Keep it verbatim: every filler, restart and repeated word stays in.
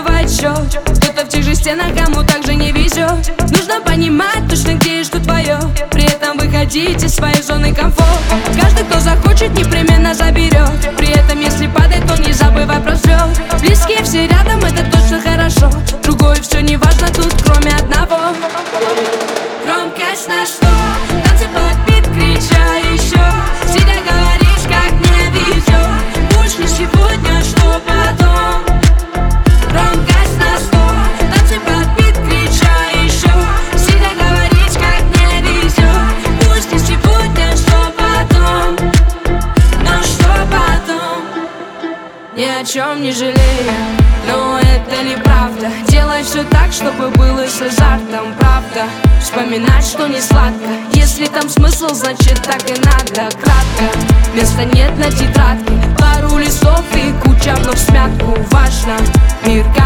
сбивает счет. Кто-то в тех же стенах, кому также не везет. Нужно понимать точно, где и что твое. При этом выходить из своей зоны комфорта. Каждый, кто захочет, непременно заберет. При этом, если падает, то не забывай про взлет. Близкие все рядом, это точно хорошо. Другое все не важно тут, кроме одного. Громкость на сто, танцы под бит, крича еще. Сидя говоришь, как мне везет. Пусть не сегодня, что потом. Громкость на сто, танцы под бит, крича еще. Сидя говоришь, как мне везет. Пусть не сегодня, что потом. Но что потом? Ни о чем не жалею, но это неправда. Делай все так, чтобы было с азартом, правда. Вспоминать, что не сладко. Если там смысл, значит так и надо. Кратко, места нет на тетрадке. Пару листов и куча вновь в смятку. Важно, мир как